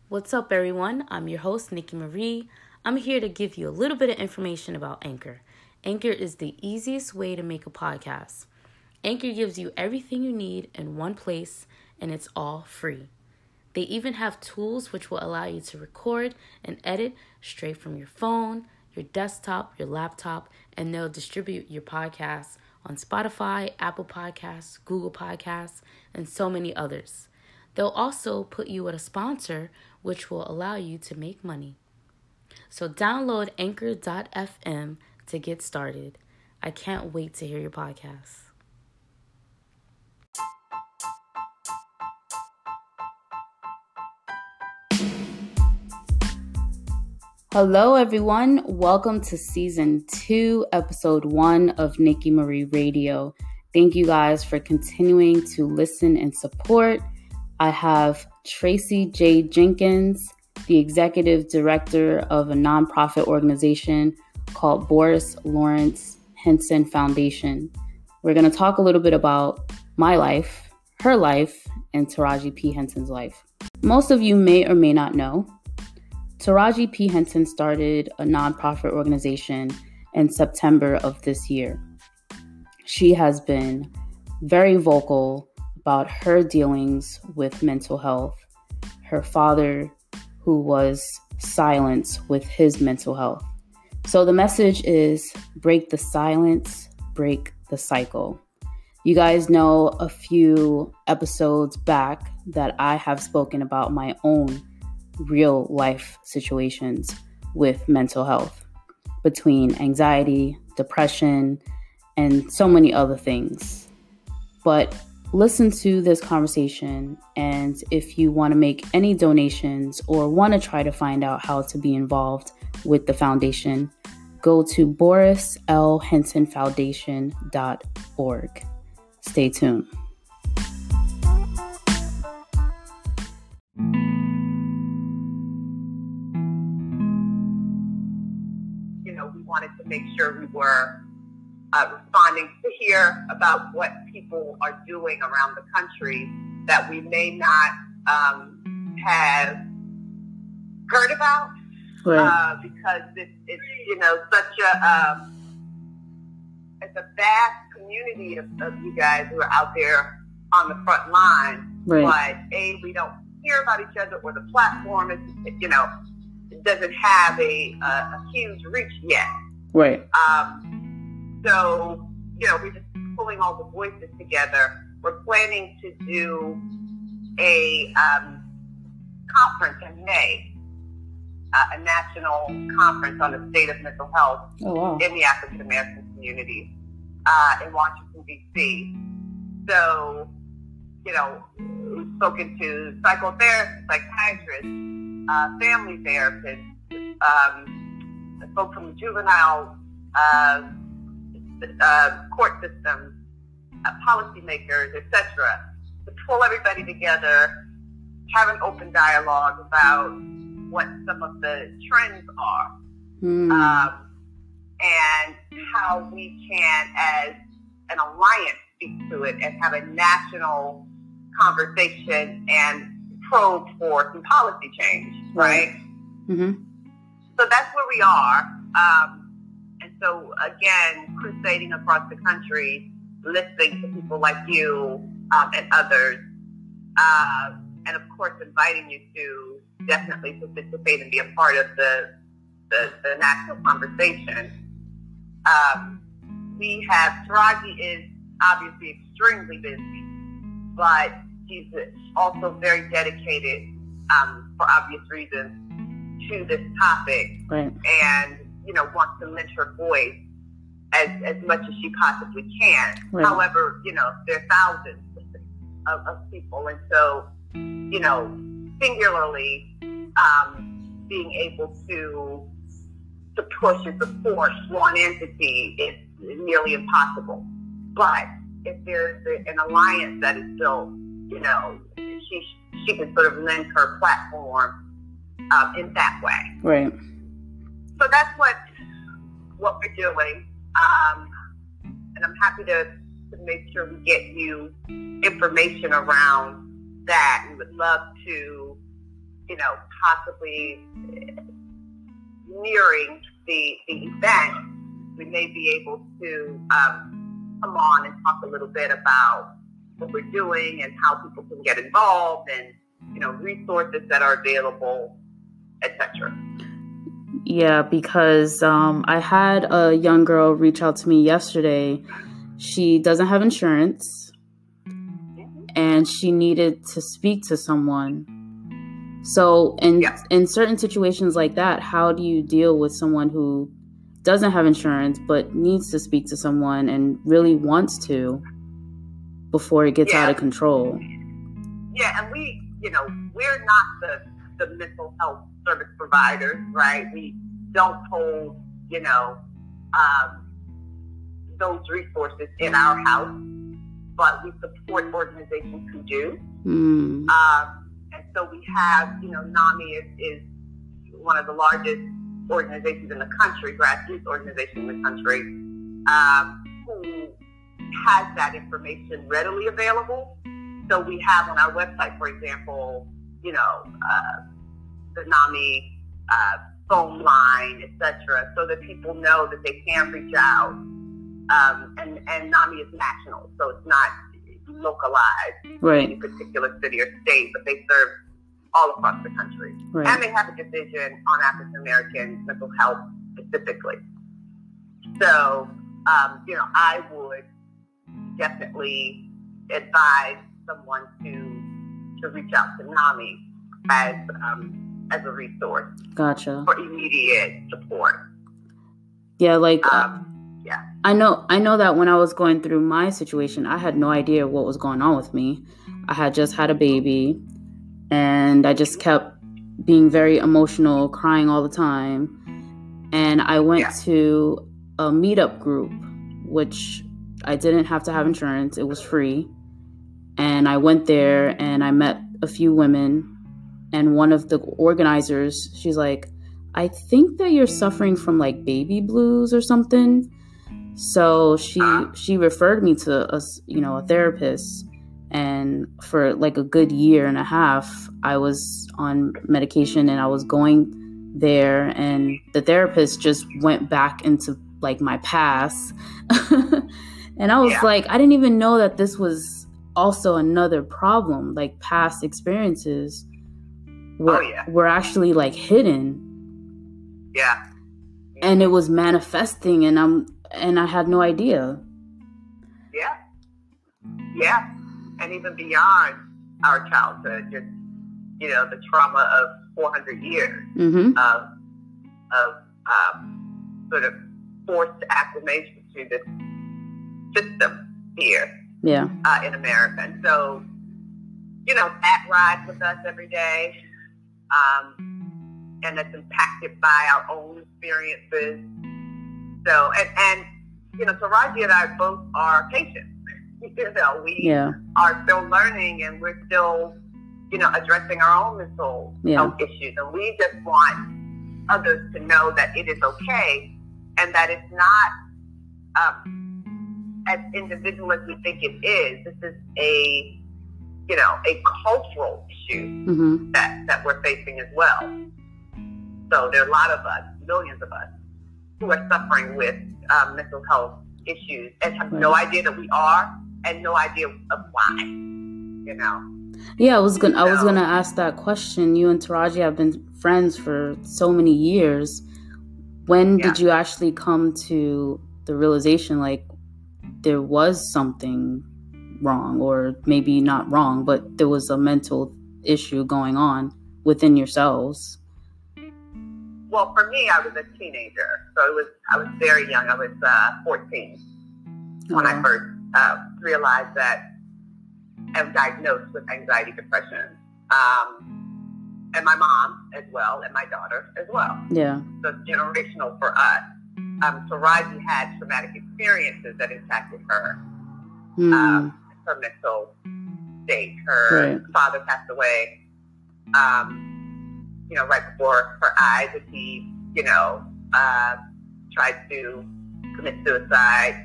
What's up, everyone? I'm your host, Nikki Marie. I'm here to give you a little bit of information about Anchor. Anchor is the easiest way to make a podcast. Anchor gives you everything you need in one place, and it's all free. They even have tools which will allow you to record and edit straight from your phone, your desktop, your laptop, and they'll distribute your podcasts on Spotify, Apple Podcasts, Google Podcasts, and so many others. They'll also put you with a sponsor, which will allow you to make money. So download anchor.fm to get started. I can't wait to hear your podcast. Hello, everyone. Welcome to Season 2, Episode 1 of Nikki Marie Radio. Thank you guys for continuing to listen and support. I have Tracy J. Jenkins, the executive director of a nonprofit organization called Boris Lawrence Henson Foundation. We're going to talk a little bit about my life, her life, and Taraji P. Henson's life. Most of you may or may not know, Taraji P. Henson started a nonprofit organization in September of this year. She has been very vocal about her dealings with mental health, her father who was silenced with his mental health. So the message is break the silence, break the cycle. You guys know a few episodes back that I have spoken about my own real life situations with mental health, between anxiety, depression, and so many other things. But listen to this conversation, and if you want to make any donations or want to try to find out how to be involved with the foundation, go to borislhensonfoundation.org. Stay tuned. We wanted to make sure we were responding to hear about what people are doing around the country that we may not have heard about, Right. because it's such it's a vast community of you guys who are out there on the front line. Right. But we don't hear about each other, or the platform is it doesn't have a huge reach yet. Right. So, we're just pulling all the voices together. We're planning to do a conference in May, a national conference on the state of mental health in the African American community in Washington, D.C. So, we've spoken to psychotherapists, psychiatrists, family therapists, folks from the juvenile court systems, policymakers, etc., to pull everybody together, have an open dialogue about what some of the trends are, and how we can, as an alliance, speak to it and have a national conversation and probe for some policy change, right? Mm-hmm. So that's where we are. And so, again, crusading across the country, listening to people like you and others, and of course, inviting you to definitely participate and be a part of the national conversation. Taraji is obviously extremely busy, but she's also very dedicated, for obvious reasons, to this topic. Right. And wants to lend her voice as much as she possibly can. Right. However, there are thousands of people, and so singularly being able to push and support one entity is nearly impossible. But if there's an alliance that is built, she can sort of lend her platform in that way. Right. So that's what we're doing. And I'm happy to make sure we get you information around that. We would love to possibly nearing the event, we may be able to come on and talk a little bit about what we're doing and how people can get involved and, resources that are available, etc. Yeah, because I had a young girl reach out to me yesterday. She doesn't have insurance and she needed to speak to someone. So in certain situations like that, how do you deal with someone who doesn't have insurance but needs to speak to someone and really wants to before it gets out of control? Yeah, and we're not the mental health service providers, right? We don't hold, those resources in our house, but we support organizations who do. And so we have, NAMI is one of the largest organizations in the country, grassroots organization in the country, who has that information readily available. So we have on our website, for example, the NAMI phone line, etc., so that people know that they can reach out. And NAMI is national, so it's not localized in any particular city or state, but they serve all across the country. Right. And they have a division on African American mental health specifically. So, I would definitely advise someone to reach out to NAMI as a resource. Gotcha. For immediate support. Yeah, I know that when I was going through my situation, I had no idea what was going on with me. I had just had a baby and I just kept being very emotional, crying all the time. And I went to a meetup group, which I didn't have to have insurance. It was free. And I went there and I met a few women. And one of the organizers, she's like, I think that you're suffering from like baby blues or something. So she referred me to a therapist, and for like a good year and a half, I was on medication and I was going there, and the therapist just went back into like my past. And I was like, I didn't even know that this was also another problem, like past experiences were actually like hidden. Yeah. And it was manifesting and I had no idea. Yeah. And even beyond our childhood, just, the trauma of 400 years of sort of forced acclimation to this system here in America. And so, that rides with us every day. And that's impacted by our own experiences. So, and Taraji and I both are patients. We are still learning, and we're still, addressing our own mental health issues. And we just want others to know that it is okay, and that it's not as individual as we think it is. This is a cultural issue that we're facing as well. So there are a lot of us, millions of us, who are suffering with mental health issues and have no idea that we are, and no idea of why. Yeah, I was gonna ask that question. You and Taraji have been friends for so many years. When did you actually come to the realization, like, there was something wrong, or maybe not wrong, but there was a mental issue going on within yourselves? Well, for me, I was a teenager, so I was very young. I was 14 when I first realized that I was diagnosed with anxiety, depression, and my mom as well, and my daughter as well. Yeah. So it's generational for us. Taraji had traumatic experiences that impacted her, her mental state. Her father passed away, right before her eyes, and he, tried to commit suicide.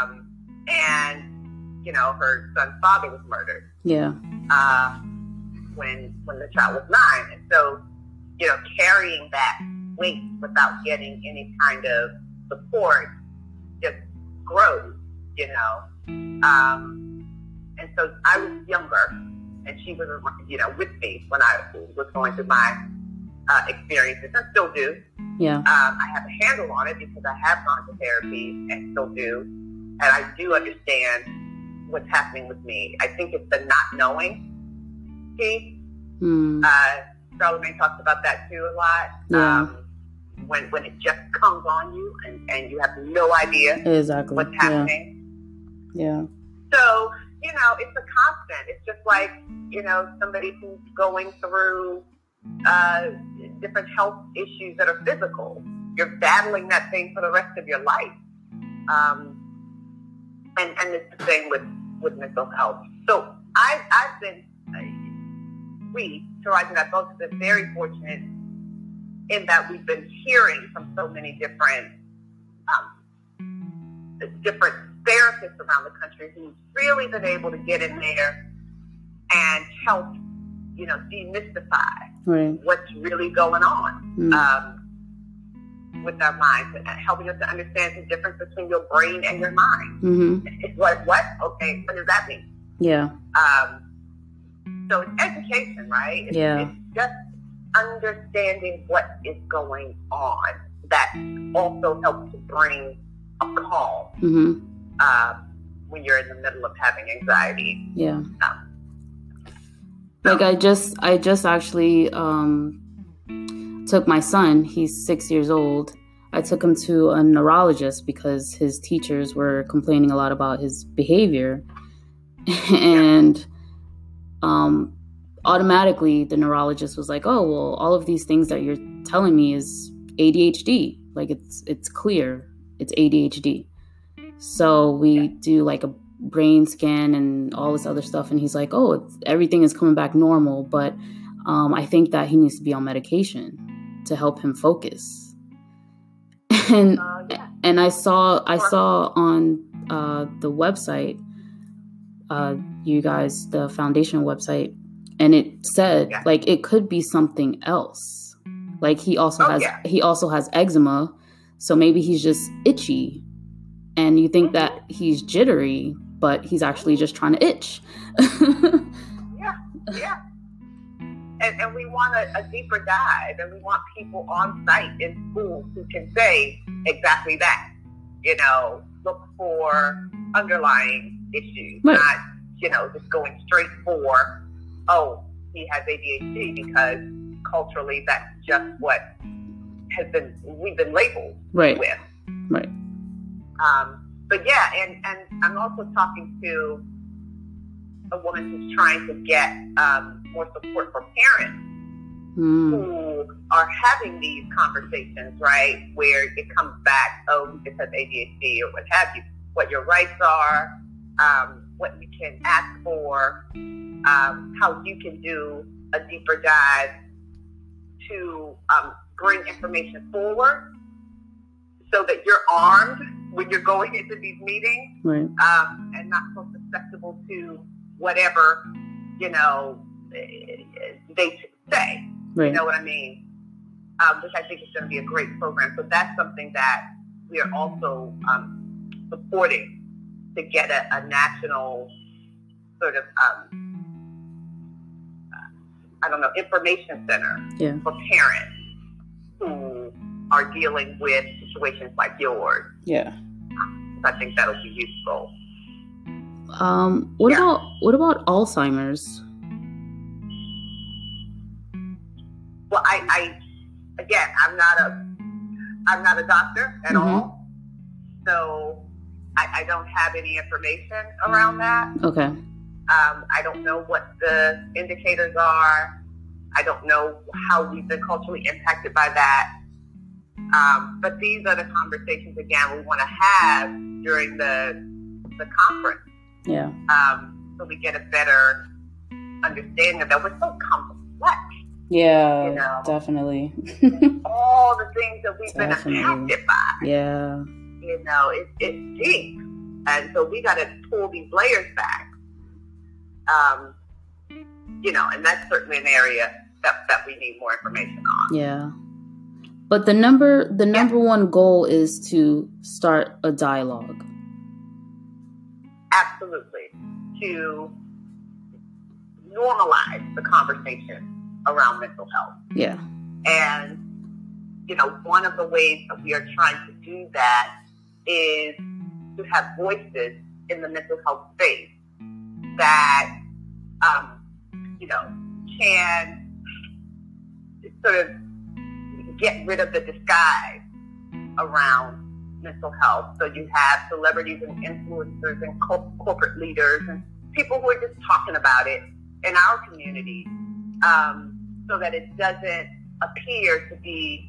And, her son's father was murdered. Yeah. when the child was 9. And so, carrying that weight without getting any kind of support just grows, and so I was younger, and she was, with me when I was going through my experiences, and still do. Yeah. I have a handle on it because I have gone to therapy and still do, and I do understand what's happening with me. I think it's the not knowing piece. Charlamagne talks about that too a lot. Yeah. When it just comes on you and you have no idea exactly what's happening. Yeah. So, it's a constant. It's just like, somebody who's going through different health issues that are physical. You're battling that thing for the rest of your life. And it's the same with mental health. So I've been, Tarazha and I both have been very fortunate in that we've been hearing from so many different therapists around the country who've really been able to get in there and help, demystify what's really going on with our minds, and helping us to understand the difference between your brain and your mind. It's like, what? Okay, what does that mean? Yeah. So it's education, right? It's just understanding what is going on that also helps to bring a calm when you're in the middle of having anxiety. Yeah. Like I just actually took my son, he's 6 years old. I took him to a neurologist because his teachers were complaining a lot about his behavior. And automatically the neurologist was like, oh, well, all of these things that you're telling me is ADHD. Like it's clear it's ADHD. So we do like a brain scan and all this other stuff. And he's like, oh, everything is coming back normal. But I think that he needs to be on medication to help him focus. And I saw on the website, you guys, the foundation website, and it said like it could be something else. Like he also has eczema, so maybe he's just itchy, and you think that he's jittery, but he's actually just trying to itch. Yeah. And we want a deeper dive, and we want people on site in schools who can say exactly that. Look for underlying issues, not, just going straight for, oh, he has ADHD, because culturally that's just what we've been labeled with. Right. But yeah, and I'm also talking to a woman who's trying to get more support for parents who are having these conversations, right, where it comes back, oh, he just has ADHD or what have you, what your rights are, what you can ask for, how you can do a deeper dive to bring information forward so that you're armed when you're going into these meetings, and not so susceptible to whatever, they say. You know what I mean? Which I think is going to be a great program. So that's something that we are also supporting, to get a national sort of, information center for parents who are dealing with situations like yours. Yeah. I think that'll be useful. What about Alzheimer's? Well, I again, I'm not a doctor at all, so I don't have any information around that. Okay. I don't know what the indicators are. I don't know how we've been culturally impacted by that. But these are the conversations, again, we want to have during the conference. Yeah. So we get a better understanding of that. We're so complex. Yeah, definitely. All the things that we've been impacted by. Yeah. It's deep. And so we got to pull these layers back. and that's certainly an area that we need more information on. Yeah. But the number one goal is to start a dialogue. Absolutely. To normalize the conversation around mental health. Yeah. And, one of the ways that we are trying to do that is to have voices in the mental health space that, can sort of get rid of the disguise around mental health. So you have celebrities and influencers and corporate leaders and people who are just talking about it in our community, so that it doesn't appear to be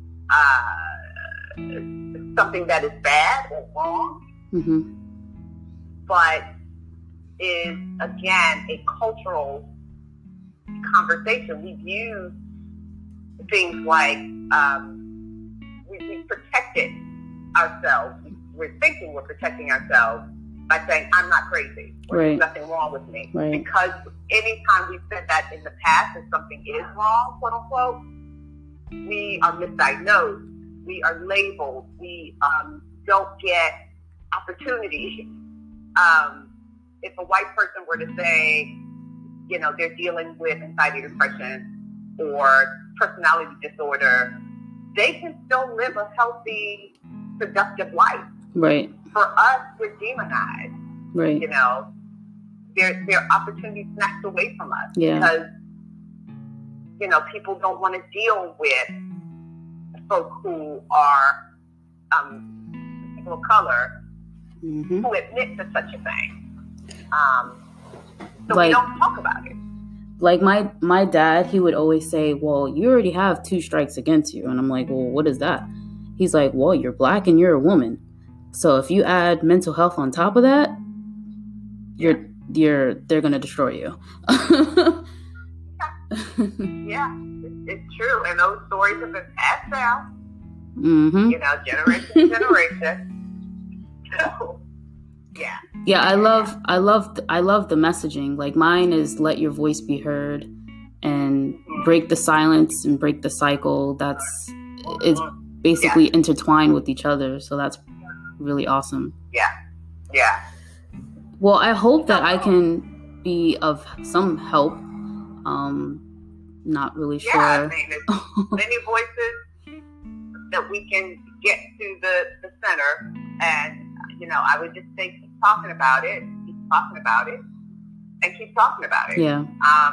something that is bad or wrong, mm-hmm. but is, again, a cultural conversation. We've used things like we protected ourselves. We're thinking we're protecting ourselves by saying, I'm not crazy, or right. there's nothing wrong with me. Right. Because anytime we've said that in the past, if something is wrong, quote unquote, we are misdiagnosed, we are labeled, we don't get opportunity. If a white person were to say, they're dealing with anxiety, depression, or personality disorder, they can still live a healthy, productive life. Right. For us, we're demonized. Right. There are opportunities snatched away from us. Yeah. Because, people don't want to deal with folks who are people of color, mm-hmm. who admit to such a thing. So like, we don't talk about it. Like my dad, he would always say, well, you already have 2 strikes against you. And I'm like, well, what is that? He's like, well, you're black and you're a woman. So if you add mental health on top of that, they're going to destroy you. Yeah, it's true. And those stories have been passed down, mm-hmm. Generation to generation. So, yeah. Yeah, I love the messaging. Like mine is let your voice be heard and break the silence and break the cycle. It's basically intertwined with each other. So that's really awesome. Yeah. Yeah. Well, I hope that I can be of some help. Not really sure. Yeah, I mean, there's many voices that we can get to the center, and I would just say keep talking about it, and keep talking about it. Yeah.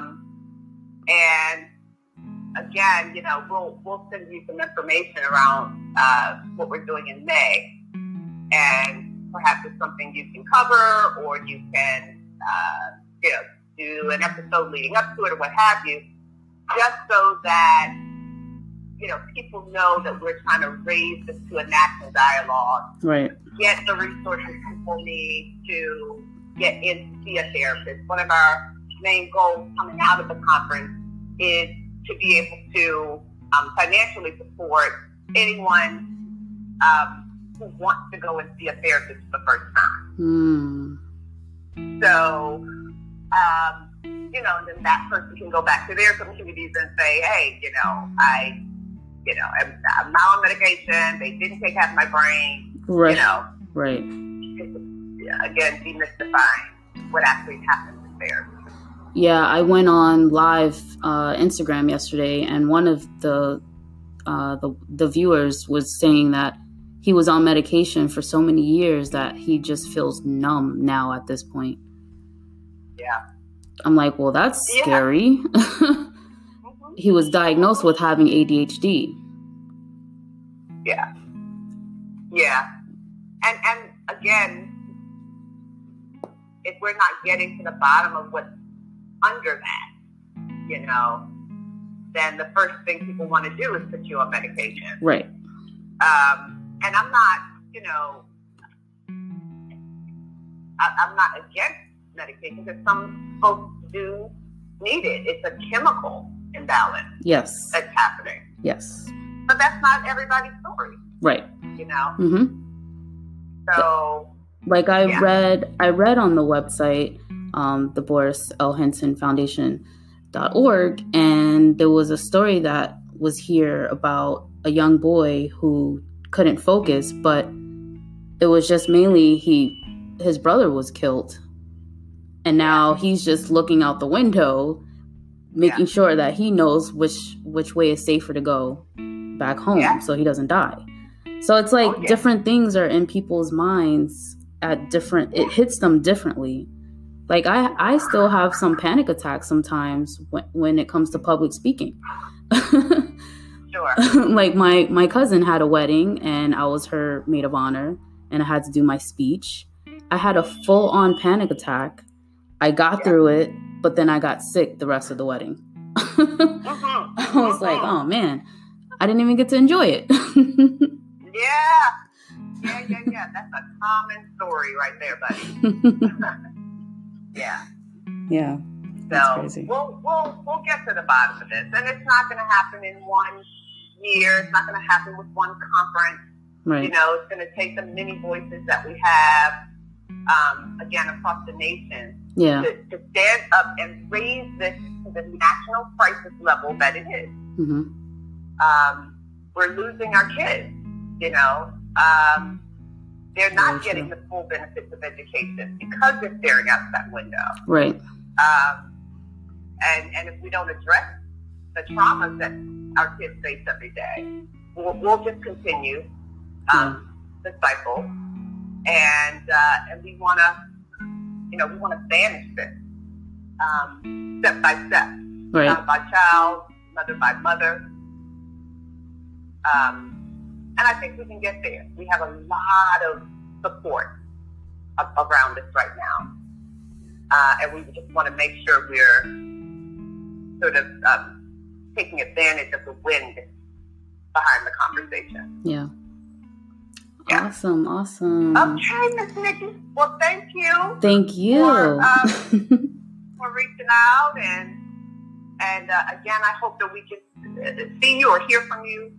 And again, we'll send you some information around what we're doing in May, and perhaps it's something you can cover, or you can do an episode leading up to it, or what have you, just so that people know that we're trying to raise this to a national dialogue. Right. Get the resources people need to get in to see a therapist. One of our main goals coming out of the conference is to be able to financially support anyone who wants to go and see a therapist for the first time. So, then that person can go back to their communities and say, hey, I'm not on medication. They didn't take half my brain. Right. Right. Again, demystifying what actually happens there. Yeah, I went on live Instagram yesterday, and one of the viewers was saying that he was on medication for so many years that he just feels numb now at this point. Yeah. I'm like, well, that's scary. He was diagnosed with having ADHD. Yeah. Yeah. And again, if we're not getting to the bottom of what's under that, then the first thing people want to do is put you on medication. Right. And I'm not, I'm not against medication, because some folks do need it. It's a chemical imbalance. Yes. That's happening. Yes. But that's not everybody's story. Right. Mm-hmm. So, like I read on the website, the Boris L. Henson Foundation, and there was a story that was here about a young boy who couldn't focus, but it was just mainly his brother was killed, and now he's just looking out the window, making sure that he knows which way is safer to go back home so he doesn't die. So it's like different things are in people's minds it hits them differently. Like I still have some panic attacks sometimes when it comes to public speaking. Sure. Like my cousin had a wedding and I was her maid of honor and I had to do my speech. I had a full-on panic attack. I got through it, but then I got sick the rest of the wedding. I was like, oh man, I didn't even get to enjoy it. Yeah. That's a common story right there, buddy. Yeah. So crazy. we'll get to the bottom of this, and it's not going to happen in 1 year. It's not going to happen with one conference. Right. You know, it's going to take the many voices that we have, again, across the nation, to stand up and raise this to the national crisis level that it is. Mm-hmm. We're losing our kids. You know, they're not getting the full benefits of education because they're staring out that window. Right. And if we don't address the traumas that our kids face every day, we'll just continue the cycle. And we want to banish this step by step, child by child, mother by mother. And I think we can get there. We have a lot of support around this right now. And we just want to make sure we're sort of taking advantage of the wind behind the conversation. Yeah. Awesome. Okay, Miss Nikki. Well, thank you. Thank you. For reaching out. And again, I hope that we can see you or hear from you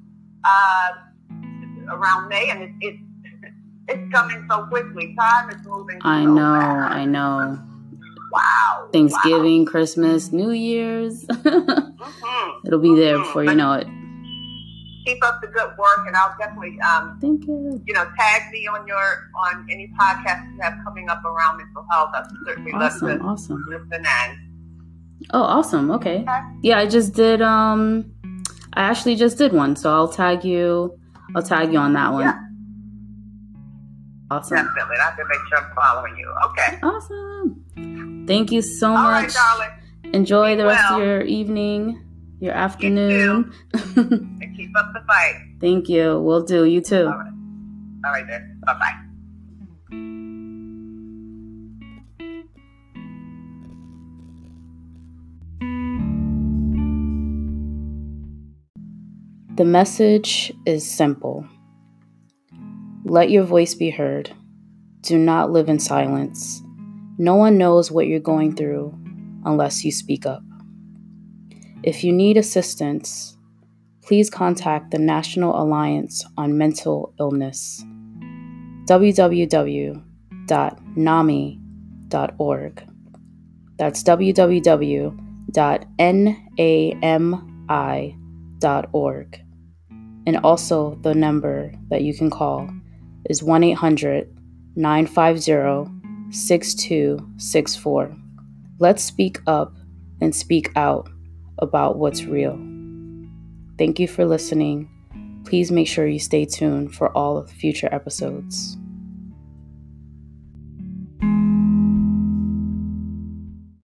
around May, and it's coming so quickly. Time is moving. I know. Wow. Thanksgiving, Christmas, New Year's. It'll be there before you know it. Keep up the good work, and I'll definitely thank you. Tag me on any podcasts you have coming up around mental health. I'd certainly love to listen in. Oh, awesome. Okay. Yeah, I just did. I actually just did one, so I'll tag you on that one. Yeah. Awesome. Definitely. I have to make sure I'm following you. Okay. Awesome. Thank you so much. All right, darling. Enjoy the rest of your evening, your afternoon. And keep up the fight. Thank you. Will do. You too. All right then. Bye-bye. The message is simple. Let your voice be heard. Do not live in silence. No one knows what you're going through unless you speak up. If you need assistance, please contact the National Alliance on Mental Illness, www.nami.org. That's www.nami.org. And also the number that you can call is 1-800-950-6264. Let's speak up and speak out about what's real. Thank you for listening. Please make sure you stay tuned for all future episodes.